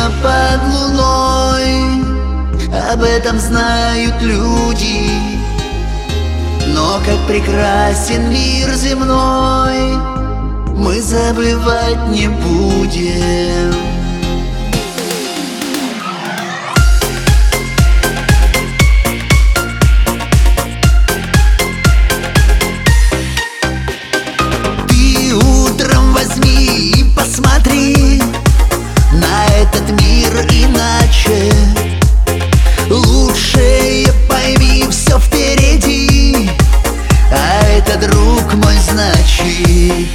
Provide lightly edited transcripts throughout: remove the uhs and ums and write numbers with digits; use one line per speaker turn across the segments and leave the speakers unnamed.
вечно под луной. Об этом знают люди. Но как прекрасен мир земной, мы забывать не будем. Ты утром возьми и посмотри на этот мир иначе. Лучшее пойми, все впереди, а это, друг мой, значит.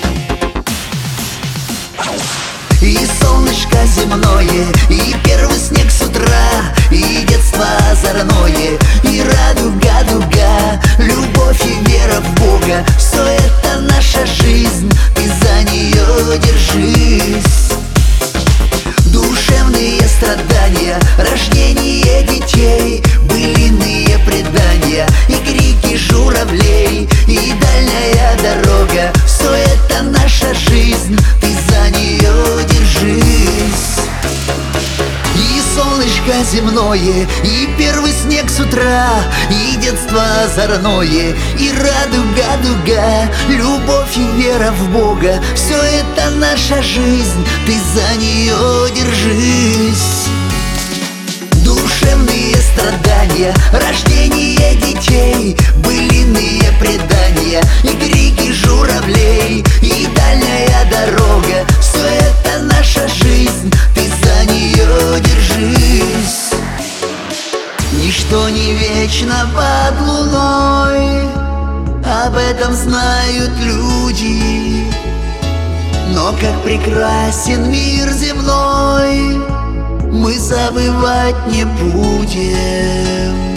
И солнышко земное, и первый снег с утра, и детство озорное, и радуга, дуга, любовь и вера в Бога. Все это наша жизнь, ты за нее держись. Душевные страдания, рождение детей, былиные предания и крики журавлей, и дальняя дорога. Все это наша жизнь, ты за нее держись. И солнышко земное, и первый снег с утра, и детство озорное, и радуга, дуга, любовь и вера в Бога. Все это наша жизнь, ты за нее держись. Душевные страдания, рождение детей, былиные предания и крики журавлей, и дальняя дорога. Все это наша жизнь, ты за нее держись. Ничто не вечно под луной, об этом знают люди. Но как прекрасен мир земной, мы забывать не будем.